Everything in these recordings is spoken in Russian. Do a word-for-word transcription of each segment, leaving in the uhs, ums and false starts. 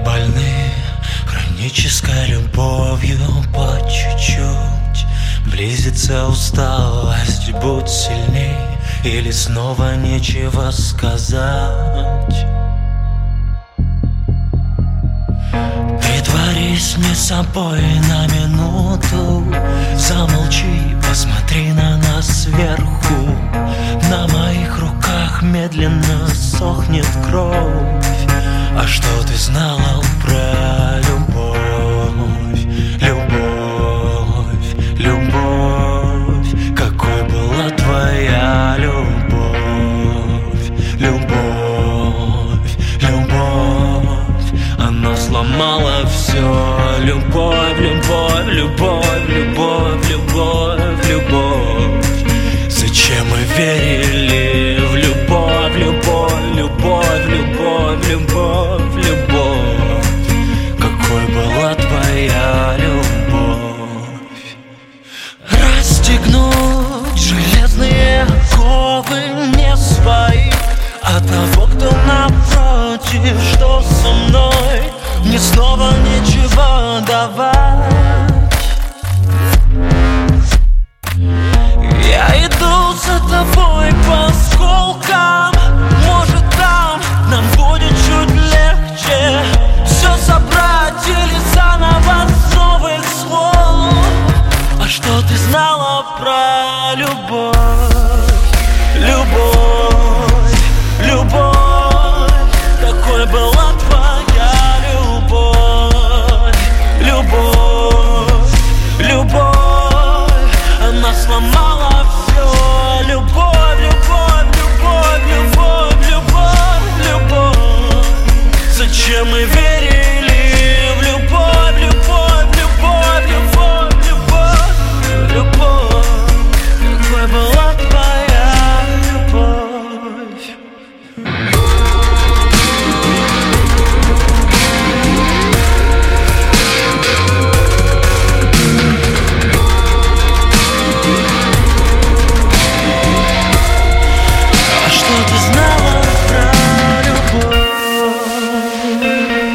больны хронической любовью по чуть-чуть. Близится усталость, будь сильней, или снова нечего сказать. Притворись не собой на минуту, замолчи, посмотри на нас сверху. На моих руках медленно сохнет кровь. А что ты знала про любовь? Любовь, любовь. Какой была твоя любовь? Любовь, любовь. Она сломала все. Любовь, любовь, любовь, любовь, любовь, любовь. Зачем мы верили в любовь, любовь, любовь, любовь, любовь, любовь? Какой была твоя любовь? Расстегнуть железные оковы не своих, а того, кто напротив, что со мной, мне снова нечего давать. Я иду за тобой по осколкам. Может, там нам будет чуть легче все собрать или заново с новых слов. А что ты знала про любовь? Любовь, любовь. Какой была твоя любовь? Любовь, любовь. Она сломала все. Любовь, любовь, любовь, любовь, любовь, любовь. Зачем мы верили в любовь, любовь, любовь, любовь, любовь, любовь? Какой была твоя любовь? А что ты знала про любовь?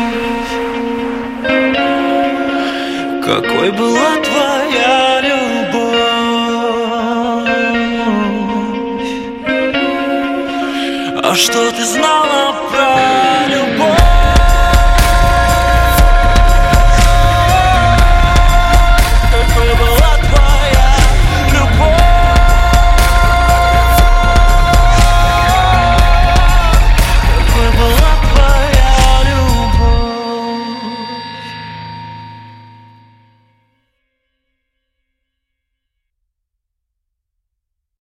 Какой была твоя любовь? А что ты знала?